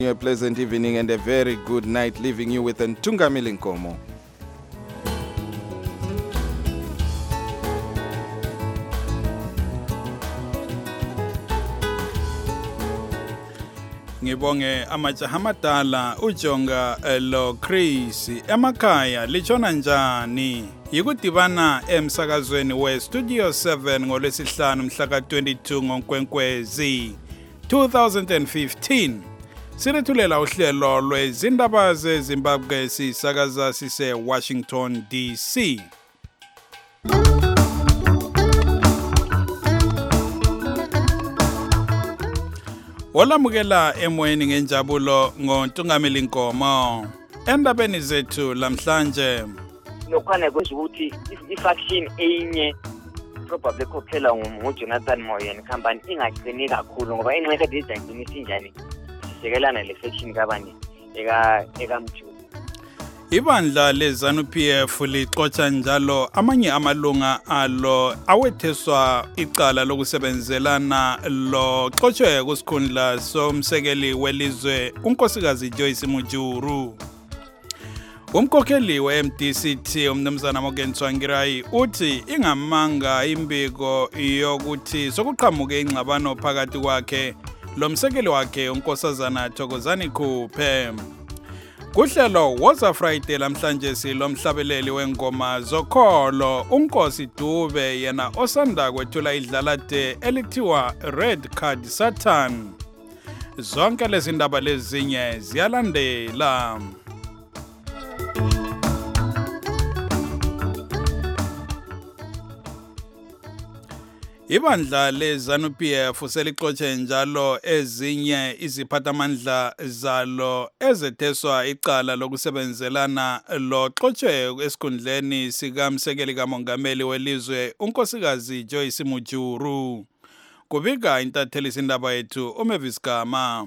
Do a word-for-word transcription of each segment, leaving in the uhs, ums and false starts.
A pleasant evening and a very good night, leaving you with Ntungamili Nkomo. Ngibonge amajaha amadala uJonga lo Chris emakhaya lichona njani yikudibana emsakazweni we Studio seven ngolwesihlanu mhla ka twenty-two ngoNkwenkwezi two thousand fifteen. Sirethulela uhlelo lwezindaba zeZimbabwe sisakaza sise Washington D C. Olamukela emoyeni ngenjabulo ngoNtungamili Nkomo. Endabeni zethu lamhlanje lokwana ukuthi ifaction enye probably kopela nguJonathan Moyen company ingagcini kakhulu ngoba inxeka dizayini sinjani sisekelana le faction kabani eka eka mjulu. Ibandla leZANU-P F lixoxa njalo amanye amalunga alo awetheswa icala lokusebenzelana lo xoxwe kusikhundla somsekeli welizwe unkosikazi Joyce Mujuru. Umkhokheli we-M D C T umnumzana Morgan Tsvangirai uthi ingamanga imbiko yokuthi sokuqhamuke ingxabano phakathi kwakhe lomsekeli wakhe unkosazana Thokozani Khuphe. Kuhlelo Woza Friday lamhlanje silomhlabeleli wengoma zokholo uNkosi Dube yena osanda kwethula idlalade elithiwa Red Card Satan. Zonke lezi ndaba lezinye ziyalandela. Ibandla leZANU-P F selixoxe njalo ezinye iziphathamandla zalo ezetheswa icala lokusebenzelana lo xoxwe esikhundleni sikamsekeli kamongameli welizwe unkosikazi Joyce Mujuru. Kubika intatheli izindaba yethu uMavis Gama.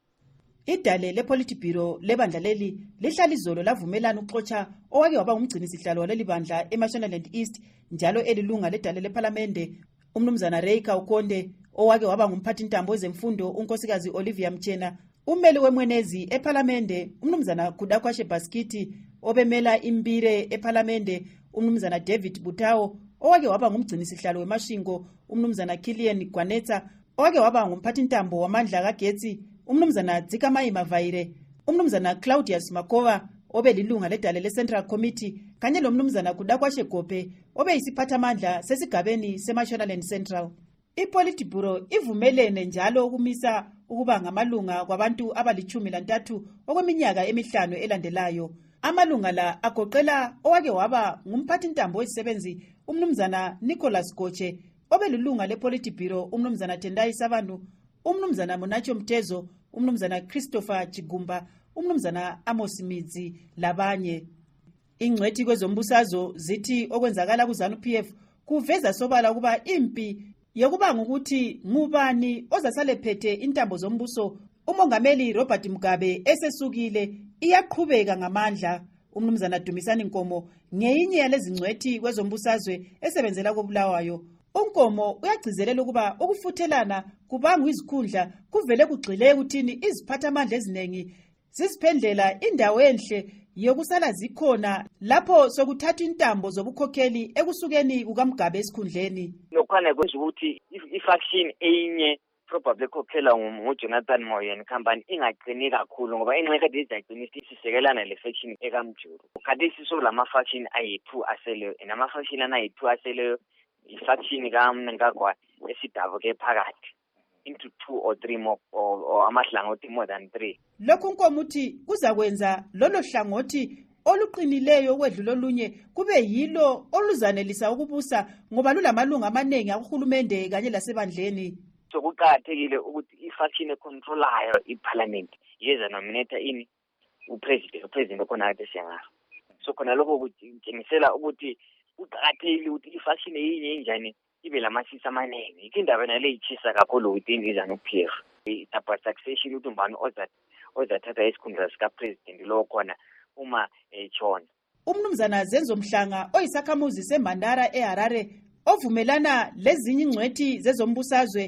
Idale lePolitburo lebandla leli lihlala izolo lavumelana ukuxoxa owake waba umgcini sihlalo waleli bandla eMashonaland East njalo elilunga ledale leParliamente umnumzana Reika Ukonde owake waba ngumphathi intambo wezemfundo unkosikazi Olivia Mchena, ummeli wemwenezi eParliamente umnumzana Kudakwashe Baskiti, obemela imbire eParliamente umnumzana David Butawo owake waba ngumgcini sihlalo wemashingo umnumzana Kilian Gwanetsa owake waba ngumphathi intambo wamandla kagetsi umnumzana Dzikamai Mavaire, umnumzana Claudius Makova obelilunga ledale leCentral Committee kanye lomnumzana Kudakwashe Gope obe yisiphathamandla sesigabeni seMashonaland Central. IPolitburo ivumelene njalo ukumisa ukuba ngamalunga kwabantu abalichumi lantathu okweminyaka emihlanu elandelayo. Amalunga la agoqela owake waba ngumphathi intambo wezisebenzi umnumzana Nicholas Goche obelilunga lePolitburo umnumzana Tendai Sabantu, umnumzana Monacho Mtezo, umnumzana Christopher Chigumba, umnumzana Amos Midzi labanye. Ingcwethi kwezombusazo zithi okwenzakala kuZANU-P F kuveza sobala kuba impi yokuba ngokuthi ngubani ozasale phethe intambo zombuso umongameli Robert Mugabe esesukile iyaqhubeka ngamandla. Umnumzana Dumisani Nkomo ngeyinye yalezi ngcwethi kwezombusazwe esebenzela koBulawayo. Unkomo uyagcizelela ukuba ukufuthelana kubanga izikhundla kuvele kugxile ukuthini iziphathamandla eziningi zisiphendlela indawo enhle yokusala zikhona lapho sokuthatha intambo zobukhokheli ekusukeni kukaMgabe esikhundleni. Lokwana ukuthi ifaction enye probably kopela nguJonathan Moyen company ingagcini kakhulu ngoba inxeka dizayini sisekelana le faction ekamjulu. Kade siso lama faction ayi-two asele nama faction anayi-two asele ifaction kaMnangagwa esidabuke phakathi into two or three more or, or amahlangothi more than three. Lokhu nkomuthi kuzakwenza lolo hlangothi oluqinileyo kwedlulo lunye kube yilo oluzanelisa ukubusa ngoba lulamalunga amaningi akuhulumende kanye lasebandleni. So kuqakathekile ukuthi ifaction econtrolayo iParliament yeza nominate ini upresident upresident khona kade siyangara. So khona lokho kuthengisela ukuthi uqakathekile ukuthi ifaction eyinye enjani ibe lamasisa amaningi. Ikindaba nale ichisa kakhulu within iZANU-P F. Itapa succession ukuthi umbani ozathi ozathatha isikhundla sika president lo khona uma echona. Umnumzana Zenzo Mhlanga oyisakhamuzi seMandara eHarare ovumelana lezinye ingcwethi zezombusazwe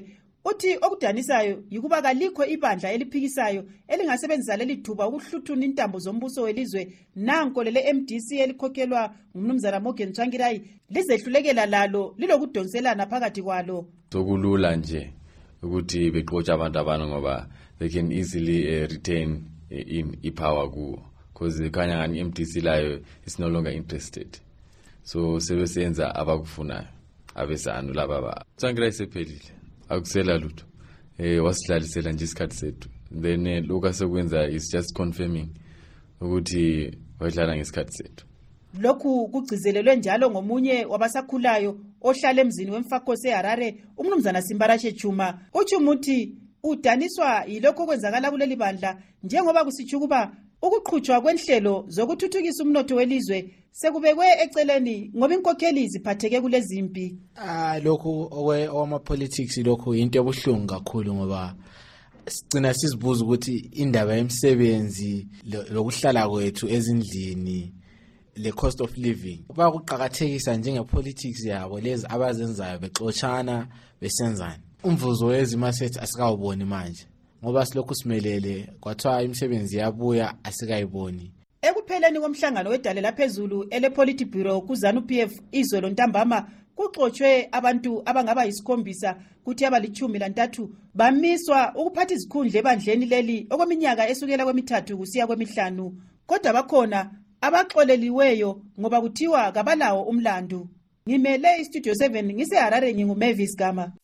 uthi okudanisayo yikuba kalikho ibandla eliphikisayo elingasebenzisa leli thuba ukuhluthuna intambo zombuso welizwe nanko lele M D C elikhokhelwa ngumnumzana Morgan Tsvangirai lizehlulekela lalo lilokudonselana phakathi kwalo. Sokulula nje ukuthi bexotsha abantu abantu ngoba they can easily uh, retain uh, in ipower kuwo because kanya ngani M D C layo is no longer interested. So sebesenza abakufunayo abesanu laba ba. Tsvangirai sephelile. Akusela lutho. Eh wasidlalisela nje isikhathi sethu. Then uh, lokho sekwenza is just confirming ukuthi wadlala ngesikhathi sethu. Lokhu kugcizelelwe njalo ngomunye wabasakhulayo ohlala emzini wemfakhosi eHarare umnumzana Simbarashe Chuma. Uchumuthi udaniswa yilokho kwenzakala kuleli bandla njengoba kusitsho kuba ukuqhutshwa kwenhlelo zokuthuthukisa umnotho welizwe sekubekwe eceleni ngoba inkokheli ziphatheke kulezi impi. Ah lokho okwama politics lokho into ebuhlungu kakhulu ngoba sicina sizibuza ukuthi indaba yemsebenzi lokuhlala kwethu ezindlini le cost of living bakuqhakathekisa njenge politics yabo lezi abazenzayo bexoxana besenzana. Umvuzo wezimasethi asikawuboni manje ngoba silokhu simelele kwathiwa imisebenzi yabuya asikayiboni. Ekupheleni komhlangano wedale laphezulu ele Politburo kuZANU P F izolo ntambama kuxoxwe abantu abangaba yisikhombisa kuthi abalichumi lantathu bamiswa ukuphatha izikhundla ebandleni leli okweminyaka esukela kwemithathu kusiya kwemihlanu. Kodwa bakhona abaxoleliweyo ngoba kuthiwa kabalawo umlando. Ngimele iStudio seven ngiseHarare nginguMavis Gama.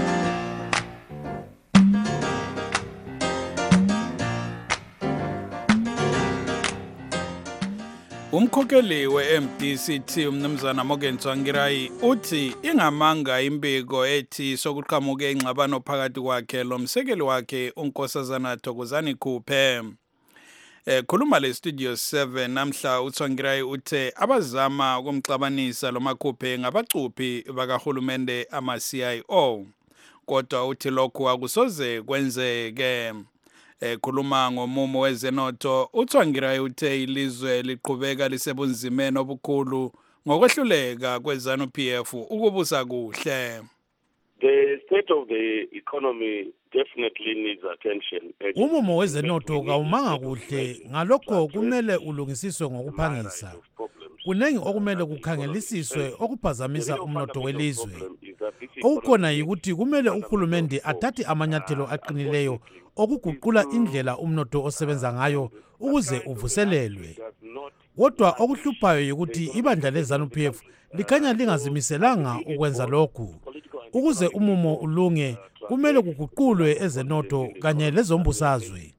Umkhokheli we-M D C T umnumzana Morgan Tsvangirai uthi ingamanga imbiko ethi sokuqhamuke ingxabano phakathi kwakhe lomsekeli wakhe uNkosazana Thokozani Khuphe. Eh khuluma le Studio seven namhla uTsvangirai uthe abazama ukumxabanisa lo Makhuphe ngabacuphi bakahulumende ama C I O. Kodwa uthi lokhu akusoze kwenzeke. Ekhuluma ngomumo wezenotho uTsvangirai uthe ilizwe liqhubeka lisebunzimeni obukhulu ngokwehluleka kweZANU P F ukubusa kuhle. The state of the economy definitely needs attention. Umumo wezenotho kawumanga kuhle ngalokho kumele ulungisiswe ngokuphangisa. Kunengi okumele kukhangelisiswe okuphazamisa umnotho welizwe. Okukhona yikuthi kumele uhulumende athathe amanyathelo aqinileyo okuguqula indlela umnotho osebenza ngayo ukuze uvuselelwe. Kodwa okuhluphayo yikuthi ibandla leZANU P F likhanya lingazimiselanga ukwenza lokhu. Ukuze umumo ulunge kumele kuguqulwe ezenotho kanye lezombusazwe.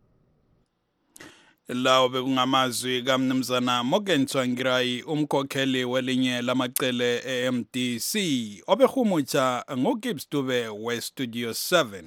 Lawo bekungamazwi kaMnumzana Morgan Tsvangirai umkhokheli welinye lamacele e-M D C obehumutsha ngoGibbs Dube we Studio seven.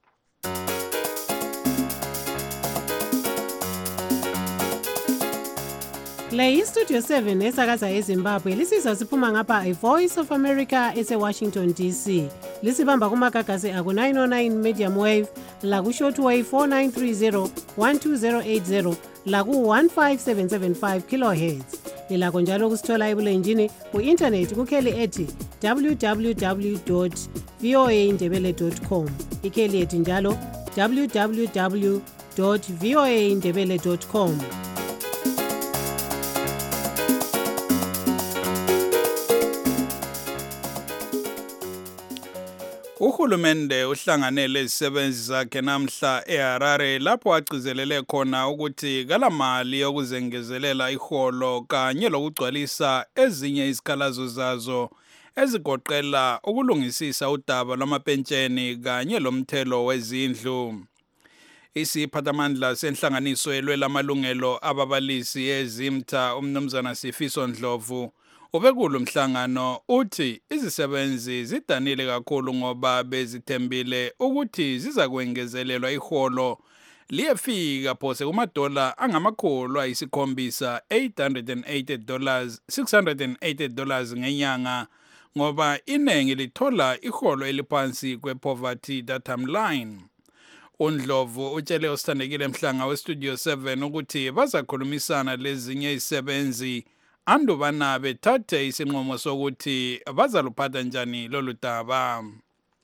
Le iStudio seven esakaza eZimbabwe lisiza siphuma ngapha iVoice of America ese-Washington D C. Lisibamba kumagagasi aku nine oh nine medium wave, laku shortwave four nine three zero, one two zero eight zero, laku one five seven seven five kilohertz. Lilakho njalo kusithola ebulenjini ku-internet kukheli ethi w w w dot voa ndebele dot com. Ikheli ethi njalo w w w dot voa ndebele dot com. Uhulumende uhlanganele izisebenzi zakhe namhla eHarare lapho agcizelele khona ukuthi kalamali yokuzengezelela iholo kanye lokugcwalisa ezinye izikhalazo zazo ezigoqela ukulungisisa udaba lwamapentsheni kanye lomthelo wezindlu. Isiphathamandla senhlanganiso elwelamalungelo ababalisi eZimta umnumzana Sifiso Ndlovu ubekulu mhlangano uthi izisebenzi zidanile kakhulu ngoba bezithembile ukuthi zizakwengezelelwa iholo liyefika phose kumadola angamakhulu ayisikhombisa eight hundred eighty dollars six hundred eighty dollars ngenyanga ngoba inengi lithola iholo eliphansi kwepoverty datum line. uNdlovu utshele usithandekile Mhlanga weStudio seven ukuthi bazakhulumisana lezinye izisebenzi andubana bethathe isinqumo sokuthi bazaluphatha njani lolu daba.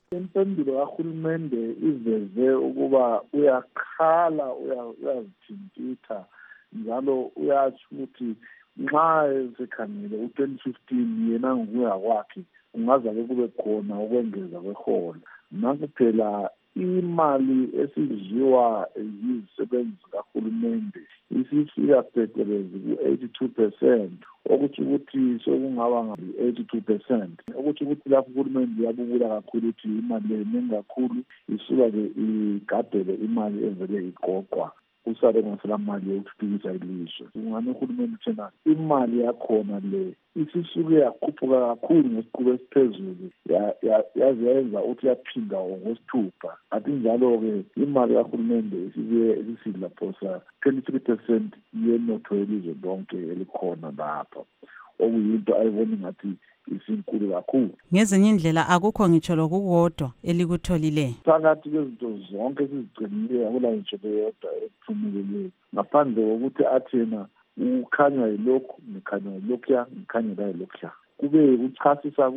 Impendulo kahulumende iveze ukuba uyakhala uyazithintitha njalo uyatsho ukuthi nxa esekhangele u-twenty fifteen yena ngokuya kwakhe ungaze kube khona ukwengeza kwehola. Nanku phela imali esidliwa yizisebenzi zikahulumende isifika phecelezi ku-eighty-two percent, okuthi ukuthi sokungaba ngu-eighty-two percent, okuthi ukuthi lapho uhulumende uyabubula kakhulu ukuthi imali le iningi kakhulu isuka-ke igadele imali evele iqoqwa usale ngasela mali yokuthuthukisa ilizwe. Kungani uhulumende thina imali yakhona le isisuke yakhuphuka kakhulu ngesiqubu esiphezulu yaze yayenza ukuthi yaphinda ngosithupha. Athi njalo-ke imali kahulumende isike isisidla phosa twenty-three percent yenotho yelizwe lonke elikhona lapha, okuyinto ayibona ngathi isinkulu kakhulu. Ngezinye indlela akukho ngitsho lokukodwa elikutholile. Phakathi kwezinto zonke sizigcinile akula ngitsho leyodwa ephumeleleyo, ngaphandle kokuthi athena ukhanya yilokhu ngikhanya yilokhuya ngikhanya yilokhuya. Kube ukuchasisa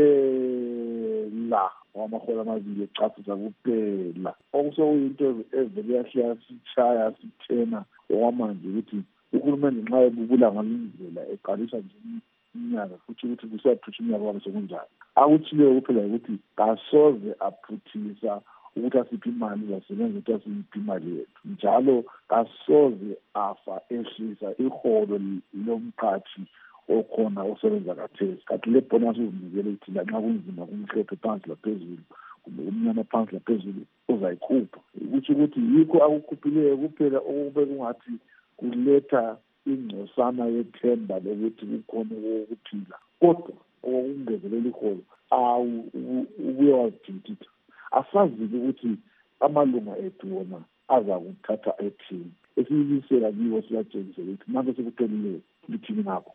kuphela wamahola amabili echasisa kuphela, okusokuyinto evele yahlala sitshaya sithena okwamanje ukuthi uhulumende nxa ebubula ngalindlela eqalisa nje iminyaka futhi ukuthi kusathutha iminyaka kwabe sekunjani. Akutshileyo kuphela ukuthi kasoze aphuthisa ukuthi asiphi imali zasebenza ukuthi asiphi imali yethu, njalo kasoze afa ehlisa iholo lomqathi okhona osebenza kathesi. Kanti le bonus uzinikele ukuthi lanxa kunzima kumhlophe phansi laphezulu kumbe umnyama phansi laphezulu uzayikhupha. Ukuthi ukuthi yikho akukhuphileyo kuphela okube kungathi kuletha ingcosana yethemba lokuthi kukhona ukuphila, kodwa okungezelela iholo ubuye wazithintitha. Asazi ukuthi amalunga ethu wona aza kuthatha ethini esiyibisela kiwo siyatshengisa ukuthi manje sekutholile lithini ngakho.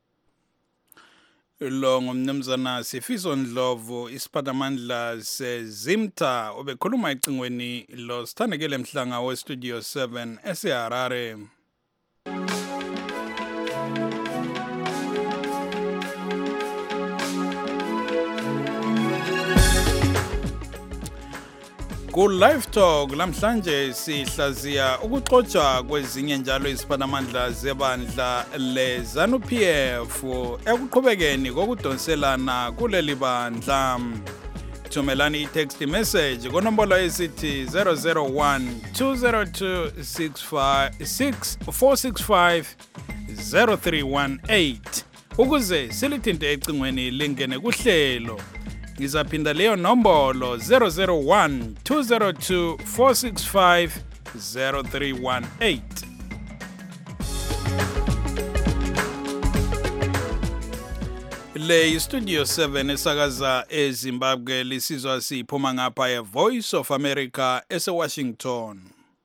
Lo ngumnumzana Sifiso Ndlovu, isiphathamandla seZimta, obekhuluma ecingweni lo Sithandekile Mhlanga we-Studio seven eseHarare. Ku Live Talk lamhlanje sihlaziya ukuxoxa kwezinye njalo iziphathamandla zebandla leZANU-P F ekuqhubekeni kokudonselana kuleli bandla. Thumelani i-text message konombolo esithi zero zero one two zero two six four six five zero three one eight ukuze silithinte ecingweni lingene kuhlelo. Ngizaphinda leyo nombolo zero zero one two zero two four six five zero three one eight. Le Studio seven esakaza eZimbabwe lisizwa siphuma ngapha eVoice of America eseWashington.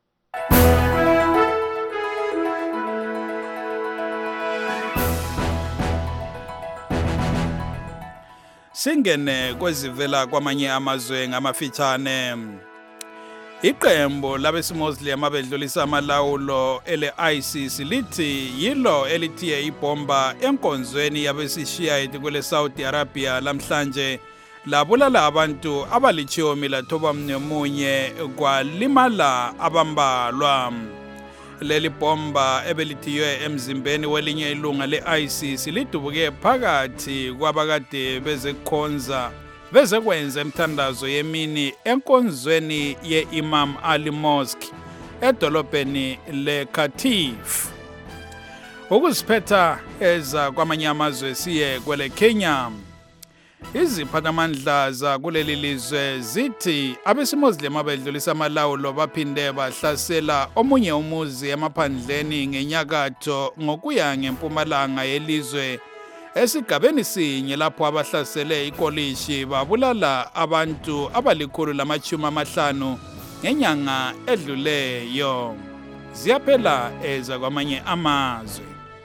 Singene kwezivela kwamanye amazwe ngamafitshane. Iqembu labesimoslim abedlulisa amalawulo ele I C C lithi yilo elithiye ibomba enkonzweni yabesishiyayiti kwele Saudi Arabia lamhlanje labulala abantu abalitshumi lathoba mnyemunye kwalimala abambalwa. Leli bomba ebelithiywe emzimbeni welinye ilunga le-I C C lidubuke phakathi kwabakade bezekhonza bezekwenza emthandazo yemini enkonzweni ye-Imam Ali Mosque edolobheni le-Qatif. Ukuziphetha eza kwamanye amazwe siye kwele Kenya. Iziphathamandla zakuleli lizwe zithi abesimoslim abedlulisa amalawulo baphinde bahlasela omunye umuzi emaphandleni ngenyakatho ngokuya ngempumalanga yelizwe esigabeni sinye lapho abahlasele ikolishi babulala abantu abalikhulu lamachumi amahlanu ngenyanga edluleyo. Ziyaphela eza kwamanye amazwe.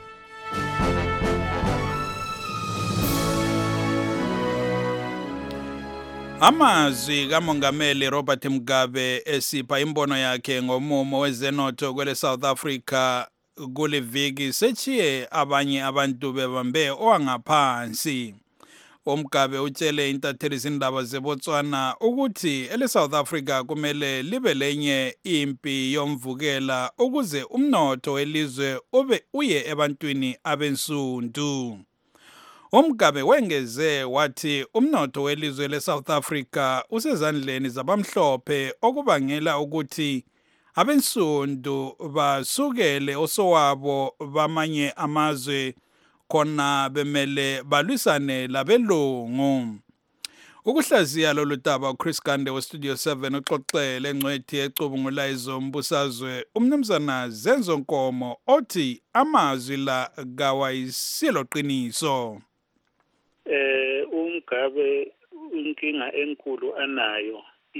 Amazwi kaMongameli Robert Mugabe esipha imbono yakhe ngomumo wezenotho kwele South Africa kuliviki sechiye abanye abantu bebambe owangaphansi. uMgabe utshele intatheli zindaba zeBotswana ukuthi ele South Africa kumele libe lenye impi yomvukela ukuze umnotho welizwe ube uye ebantwini abensundu. uMgabe wengeze wathi umnotho welizwe leSouth Africa usezandleni zabamhlophe okubangela ukuthi abensundu basukele osowabo bamanye amazwe khona bemele balwisane labelungu. Ukuhlaziya lolu daba uChris Gande weStudio seven uxoxele engcwethi ecubungula izombusazwe umnumzana Zenzo Nkomo othi amazwi la kawayisilo qiniso. Eh uMgabe inkinga enkulu anayo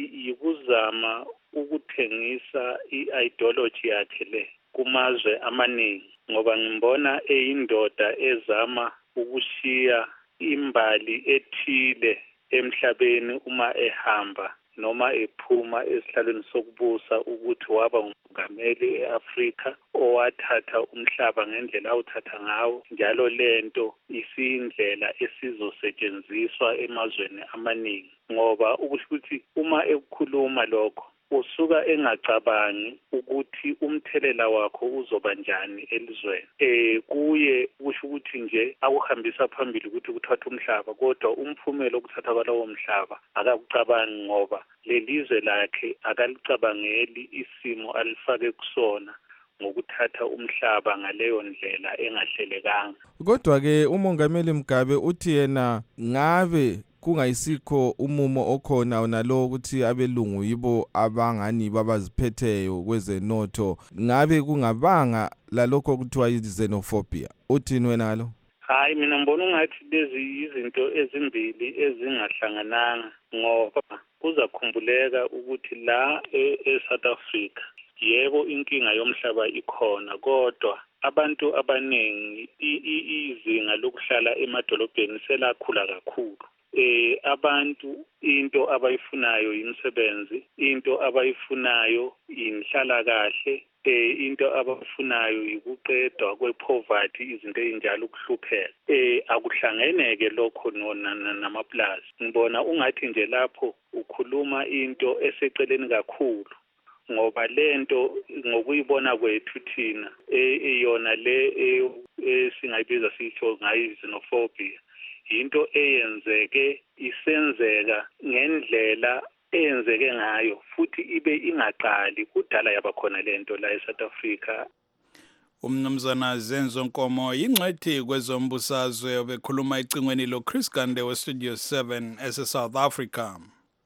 yikuzama ukuthengisa i-ideology yakhe le kumazwe amaningi ngoba ngimbona eyindoda ezama ukushiya imbali ethile emhlabeni uma ehamba noma ephuma esihlalweni sokubusa ukuthi waba umongameli eAfrika owathatha umhlaba ngendlela awuthatha ngawo njalo lento isindlela esizosetshenziswa emazweni amaningi ngoba ukuthi uma ekukhuluma lokho usuka engacabangi ukuthi umthelela wakho uzoba njani elizweni eh kuye kusho ukuthi nje akuhambisa phambili ukuthi kuthatha umhlaba kodwa umphumela okuthatha kwalowo mhlaba akakucabangi ngoba lelizwe lakhe akalicabangeli isimo alifake kusona ngokuthatha umhlaba ngaleyo ndlela engahlelekanga. Kodwa ke umongameli Mgabe uthi yena ngabe kungayisikho umumo okhona onalo ukuthi abelungu yibo abangani babaziphetheyo kwezenotho ngabe kungabanga lalokho kuthiwa yi-xenophobia. Uthini wena ngalo? Hayi mina ngibona ungathi lezi izinto ezimbili ezingahlangananga ngoba kuzakhumbuleka ukuthi la eSouth Africa yebo inkinga yomhlaba ikhona kodwa abantu abaningi izinga lokuhlala emadolobheni selakhula kakhulu. Eh abantu into abayifunayo imisebenzi, into abayifunayo inhlala kahle, eh into abayifunayo ikuqedwa kwepoverty izinto ezinjalo ukuhlupheka. Eh akuhlangeneke lokho namaplazi. Ngibona ungathi nje lapho ukhuluma into eseceleni kakhulu ngoba lento ngokuyibona kwethu thina eyona le esingayibiza sisho ngayo xenophobia into eyenzeke isenzeka ngendlela eyenzeke ngayo futhi ibe ingaqali kudala yabakhona lento la eSouth Africa. Umnumzana Zenzo Nkomo yingcwethi kwezombusazwe obekhuluma icingweni lo Chris Gande weStudio seven ese South Africa.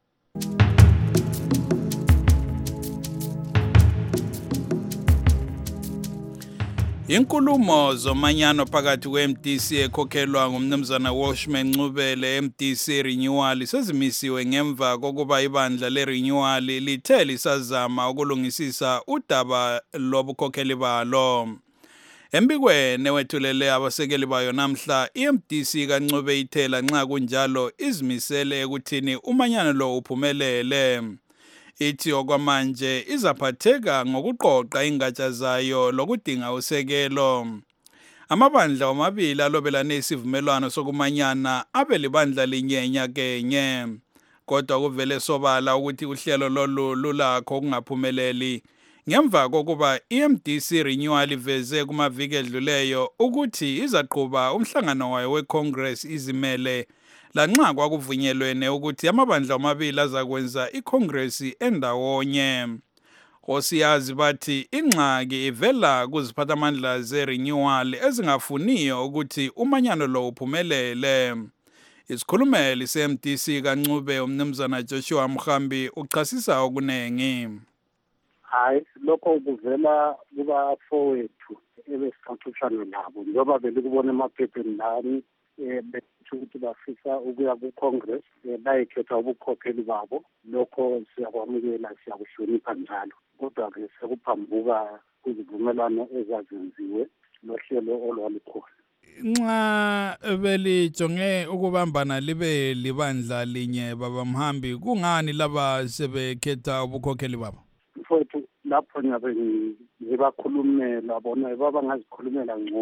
Inkulumo zomanyano phakathi kwe-M D C ekhokhelwa ngumnumzana Washman Ncubele M D C Renewal sezimisiwe ngemva kokuba ibandla le-Renewal lithe lisazama ukulungisisa udaba lobukhokheli balo. Embikweni wethulele abasekeli bayo namhla i-M D C kaNcube ithela nxa kunjalo izimisele ekuthini umanyano lo uphumelele. Ithi okwamanje izaphatheka ngokuqoqa ingatsha zayo lokudinga usekelo. Amabandla omabili alobelane isivumelwano sokumanyana abe libandla linyenya kenye. Kodwa kuvele sobala ukuthi uhlelo lolu lulakho ukungaphumeleli. Ngemva kokuba i-M D C Renewal iveze kumaviki edluleyo ukuthi izaqhuba umhlangano wayo weCongress izimele lanxa kwakuvunyelwene ukuthi amabandla omabili azakwenza iCongress endawonye. Osiyazi bathi ingxaki ivela kuziphathamandla ze-Renewal ezingafuniyo ukuthi umanyano lo uphumelele. Isikhulumeli se-M D C kaNcube umnumzana Joshua Mkhambi uchasisa okunengi. Hayi lokho kuvela kubafowethu ebesixoxisana nabo njengoba belikubona emaphepheni lami bethu ukuthi bafisa ukuya ku-Congress bayekhetha ubukhokheli babo. Lokho siyakwamukela siyakuhlonipha njalo kodwa-ke sekuphambuka kuzivumelwano ezazenziwe nohlelo olwalukhona. Nxa belijonge ukubambana libe libandla linye baba Mhambi kungani laba sebekhetha ubukhokheli babo? Mfowethu lapho nyabe ngibakhulumela bona baba ngazikhulumela ngcono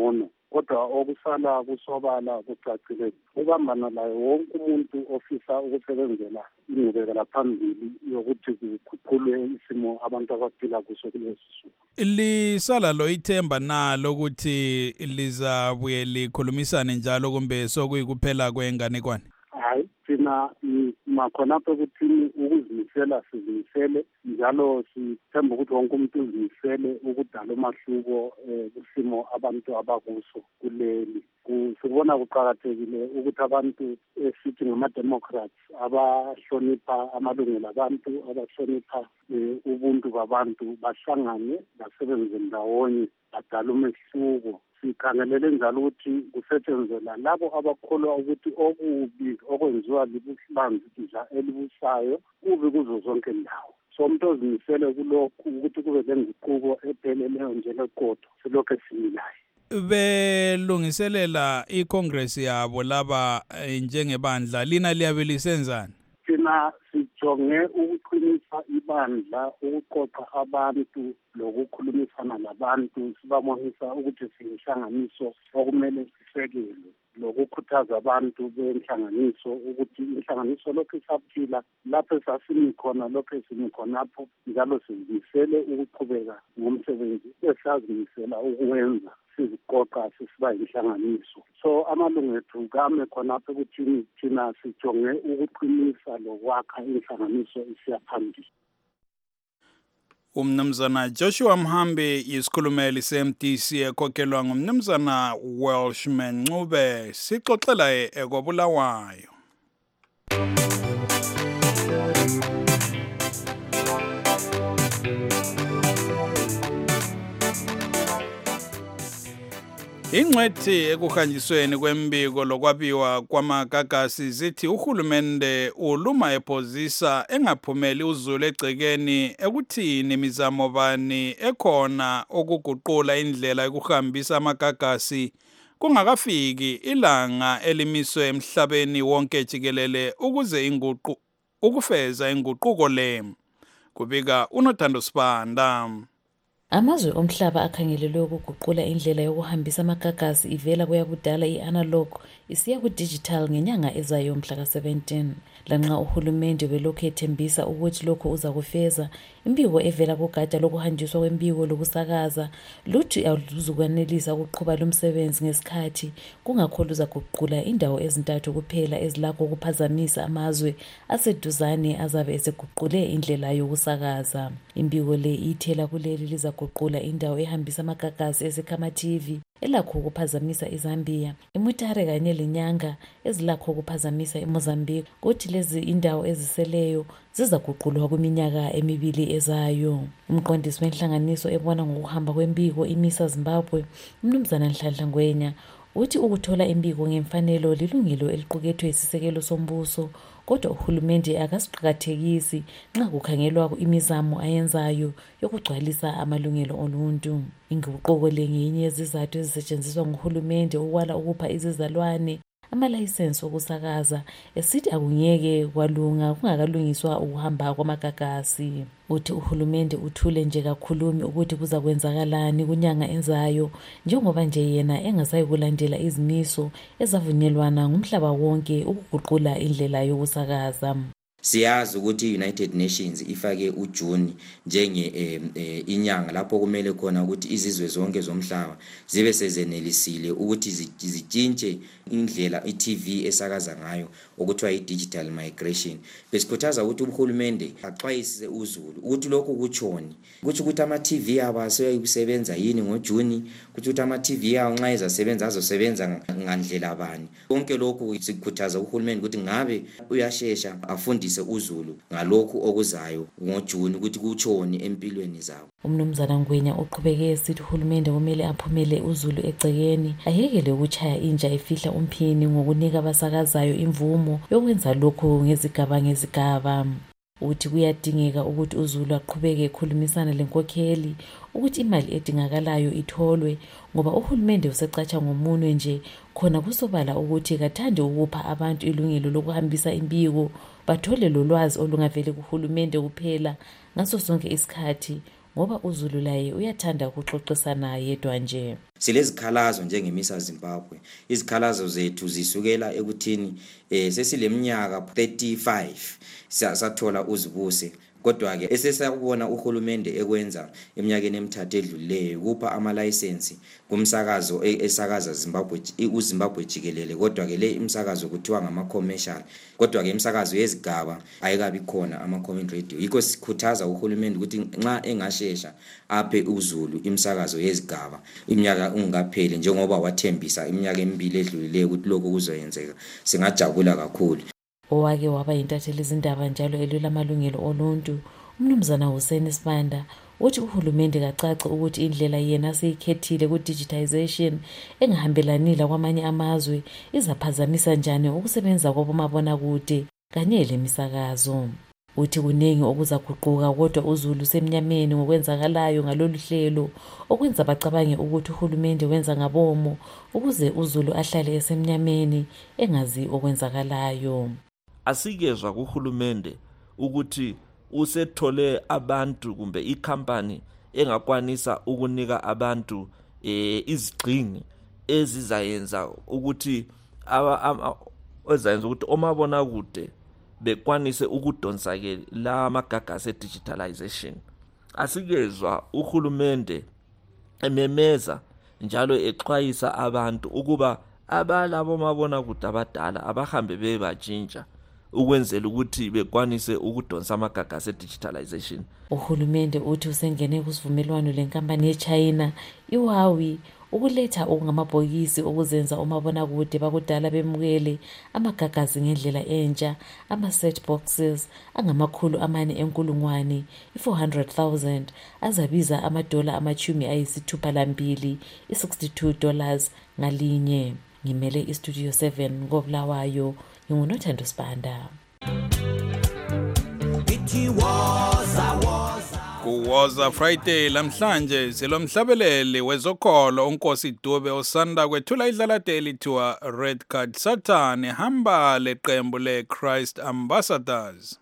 kodwa okusala kusobala kucacile ukubambana layo wonke umuntu ofisa ukusebenzela ingqubekela phambili yokuthi kukhupulwe isimo abantu abaphila kuso kulesi suku. Lisala lo ithemba nalo ukuthi lizabuye likhulumisane njalo kumbe sokuyikuphela kwenganekwane? Hayi, thina makhonapho ukuthini ukuzimisela sizimisele njalo sithemba ukuthi wonke umuntu uzimisele ukudala umahluko kusimo abantu abakuso kuleli. Sikubona kuqakathekile ukuthi abantu esithi ngama-democrats abahlonipha amalungelo abantu, abahlonipha ubuntu babantu bahlangane basebenze ndawonye badala umehluko. Sikhangelele njalo ukuthi kusetshenzela labo abakholwa ukuthi okubi okwenziwa libandla elibusayo kubi kuzo zonke indawo. So umuntu ozimisele kulokhu ukuthi kube lenguquko epheleleyo njeleqotho silokhu esimilayo. Belungiselela iCongress yabo laba njengebandla lina liyabe lisenzani? Thina sijonge ukuqinisa ibandla, ukuqoqa abantu lokukhulumisana labantu, sibabonisa ukuthi siyinhlanganiso okumele sisekelwe, lokukhuthaza abantu benhlanganiso ukuthi inhlanganiso lokhu isaphila lapho esasimi khona, lokho esimi khonapho, njalo sizimisele ukuqhubeka ngomsebenzi esazimisela ukuwenza siziqoqa sisiba inhlanganiso. So amalungu ethu kame khonapho ukuthi thina sijonge ukuqinisa lokwakha inhlanganiso isiyaphambili. Umnumzana Joshua Mhambi yisikhulumeli se-M D C ekhokhelwa ngumnumzana Welshman Ncube, sixoxela ekobulawayo. Ingcwethi ekuhanjisweni kwembiko lokwabiwa kwamagagasi zithi uhulumende uluma ephozisa engaphumeli uzulu egcekeni ekuthini imizamo bani ekhona okuguqula indlela yokuhambisa amagagasi kungakafiki ilanga elimiswe emhlabeni wonke jikelele ukuze inguqu ukufeza inguquko le. Kubika uNothando Sibanda. Amazwe omhlaba akhangelelwe ukuguqula indlela yokuhambisa amagagasi ivela kuyakudala i-analog isiya ku-digital ngenyanga ezayo mhla ka-seventeen. Lanxa uhulumende belokhu ethembisa ukuthi lokho uza kufeza, imbiko evela kugatsha lokuhanjiswa kwembiko lokusakaza luthi aluzukwanelisa ukuqhuba lumsebenzi ngesikhathi kungakho luzaguqula indawo ezintathu kuphela ezilakho ukuphazamisa amazwe aseduzane azabe eseguqule indlela yokusakaza. Imbiko le ithela kuleli lizaguqula indawo ehambisa amagagasi esekhama T V elakho ukuphazamisa iZambia, iMutare kanye leNyanga ezilakho ukuphazamisa eMozambique, kuthi lezi indawo eziseleyo zizaguqulwa kwiminyaka emibili ezayo. Umqondisi wenhlanganiso ebona ngokuhamba kwembiko iMISA Zimbabwe, uMnumzana Nhlanhla Ngwenya, uthi ukuthola imbiko ngemfanelo lilungelo eliqukethwe isisekelo sombuso, kodwa uhulumende akasiqakathekisi nxa kukhangelwa imizamo ayenzayo yokugcwalisa amalungelo oluntu. Inguquko le ngenye yezizathu ezisetshenziswa nguhulumende ukwala ukupha izizalwane amalayisensi okusakaza esithi akungeke kwalunga kungakalungiswa ukuhamba kwamagagasi. Uthi uhulumende uthule nje kakhulumi ukuthi kuza kwenzakalani kunyanga enzayo njengoba nje yena engasayi kulandela izimiso ezavunyelwana ngumhlaba wonke ukuguqula indlela yokusakaza. Siyazi ukuthi i-United Nations ifake uJune njenge eh, eh, inyanga lapho kumele khona ukuthi izizwe zonke zomhlaba zibe sezenelisile ukuthi zitshintshe indlela i-T V esakaza ngayo okuthiwa i-digital migration. Besikhuthaza ukuthi uhulumende axwayise uzulu ukuthi lokhu kuchoni, ukuthi ukuthi ama-T V abo aseyokusebenza yini ngoJune, ukuthi ama-T V awo nxa ezasebenza azosebenza ngandlela bani. Konke lokhu sikhuthaza uhulumende ukuthi ngabe uyashesha afundise uzulu ngalokhu okuzayo ngoJune ukuthi kuchoni empilweni zabo. Umnumzana Ngwenya uqhubeke esithi uhulumende kumele aphumele uzulu egcekeni, ayekele ukuchaya inja efihla umphini ngokunika abasakazayo imvumo yokwenza lokho ngezigaba ngezigaba. Uthi kuyadingeka ukuthi uzulu aqhubeke ekhulumisana lenkokheli ukuthi imali edingakalayo itholwe, ngoba uhulumende usecatsha ngomunwe nje khona kusobala ukuthi kathande ukupha abantu ilungelo lokuhambisa imbiko bathole lolwazi olungavele kuhulumende kuphela ngaso sonke isikhathi ngoba uZulu laye uyathanda ukuxoxisana yedwa nje. Silezikhalazo njengemisa Zimbabwe. Izikhalazo zethu zisukela ekuthini eh sesileminyaka thirty-five sathola uzibuse. Kodwa ke esesakubona uhulumende ekwenza eminyakeni emithathu edlulileyo kupha ama license kumsakazo esakaza Zimbabwe uZimbabwe jikelele. Kodwa ke le imsakazo kuthiwa ngama commercial. Kodwa ke imsakazo yezigaba ayikabi khona ama community radio. Yikho sikhuthaza uhulumende ukuthi nxa engashesha aphe uZulu imsakazo yezigaba iminyaka ungapheli njengoba wathembisa iminyaka emibili edlulileyo ukuthi lokho kuzoyenzeka. Singajabula kakhulu. Owake waba intatheli izindaba njalo elwela amalungelo oluntu uMnumzana Hussein Sibanda uthi uhulumende kacace ukuthi indlela yena seyikhethile ku digitization engahambelanile kwamanye amazwe izaphazamisa njani ukusebenza kwabomabona kude kanye lemisakazo. Uthi kunengi okuzaguquka kodwa uZulu semnyameni ngokwenzakalayo ngalolu hlelo okwenza bacabange ukuthi uhulumende wenza ngabomo ukuze uZulu ahlale esemnyameni engazi okwenzakalayo. Asikezwa kuhulumende ukuthi usethole abantu kumbe ikhampani engakwanisa ukunika abantu eh izigcingi ezizayenza ukuthi aba ezayenza ukuthi omabona kude bekwanise ukudonsa ke la magagasi digitalization. Asikezwa uhulumende ememeza njalo exwayisa abantu ukuba abalabo mabona kude abadala abahambe bebatshintsha ukwenzela ukuthi bekwanise ukudonsa amagagasi digitalization. Uhulumende uthi usengene kusivumelwano lenkampani yeChina iHuawei ukuletha okungamabhokisi okuzenza omabona kude bakudala bemukele amagagasi ngendlela entsha ama set boxes angamakhulu amane enkulungwane i-four hundred thousand azabiza amadola amachumi ayisithupha lambili i-sixty-two dollars ngalinye. Ngimele iStudio seven ngobulawayo nginguNothando Sibanda. Kuwoza Friday lamhlanje silomhlabeleli wezokholo uNkosi Dube osanda kwethula idlalade elithiwa Red Card Satan ehamba leqembu leChrist Ambassadors.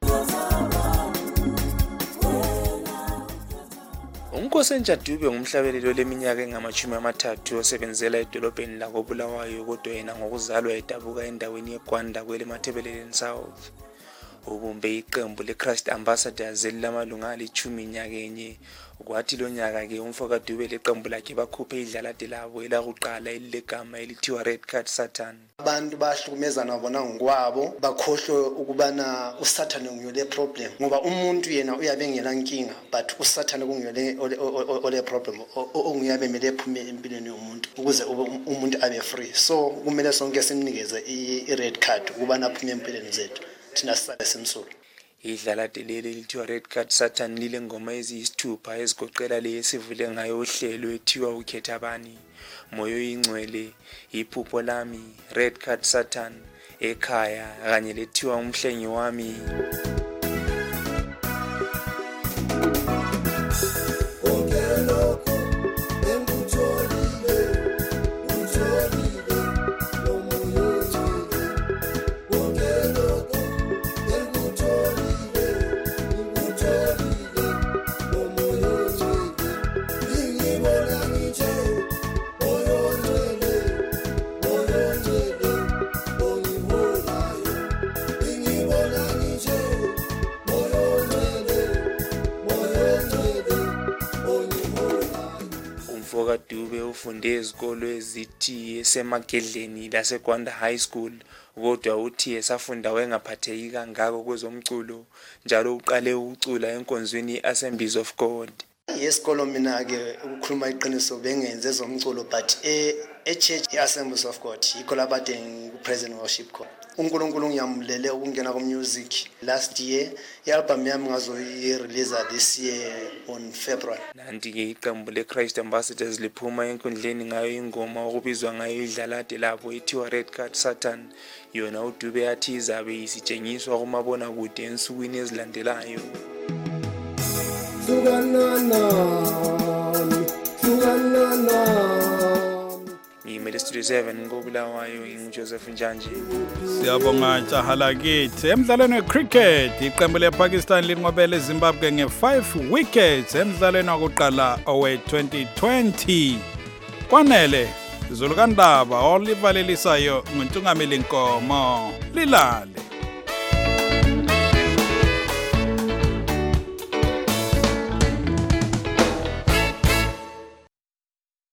uNkosi Dube ngumhlabeleli leminyaka engamachumi amathathu osebenzela edolobheni lakoBulawayo kodwa yena ngokuzalwa edabuka endaweni yeGwanda kwele Mathebeleleni South. Ubumbe iqembu leChrist Ambassadors elilamalunga alichumi nyakenye. Kwathi lo nyaka ke umfoka Dube leqembu lakhe bakhuphe idlalade labo elakuqala elilegama elithiwa Red Card Satan. Abantu bahlukumezana bona ngokwabo bakhohlwe ukubana uSathane nguyole problem ngoba umuntu yena uyabengela inkinga but uSathane kungiyole ole problem onguyabe mele ephume empilweni yomuntu ukuze umuntu abe free. So kumele sonke simnikeze i-red card ukubana aphume empilweni zethu thina sisale simsulu. Idlalade leli lithiwa Red Card Satan lile ngoma eziyisithupha ezigoqela le esivule ngayo uhlelo ethiwa ukhetha bani, moyo ingcwele, iphupho lami, Red Card Satan, ekhaya kanye lethiwa umhlengi wami. Umfoka Dube ufunde ezikolo ezithi esemagedleni laseGwanda High School kodwa uthi esafunda wengaphatheki kangako kwezomculo njalo uqale ukucula enkonzweni Assemblies of God. Yesikolo mina ke ukukhuluma iqiniso bengenze ezomculo but e church Assemblies of God yikho labade ngu-present worship khona. uNkulunkulu ngiyamlele ukungena ku-music. Last year i-album yami ngazoyi-release this year on February. Nanti-ke iqembu leChrist Ambassadors liphuma enkundleni ngayo ingoma okubizwa ngayo idlalade labo ethiwa Red Card Satan. Yona uDube yathi izabe isitshengiswa kumabona kude ensukwini ezilandelayo. ngimele studio seven ngobulawayo ngijoseph Njanji. Siyabonga Jahalakithi. Emdlalweni wecricket iqembu lePakistan linqobele eZimbabwe nge-five wickets emdlalweni wokuqala owe twenty twenty. Kwanele Zulu kaNdaba olivalelisayo nguNtungameli Nkomo. Lilale.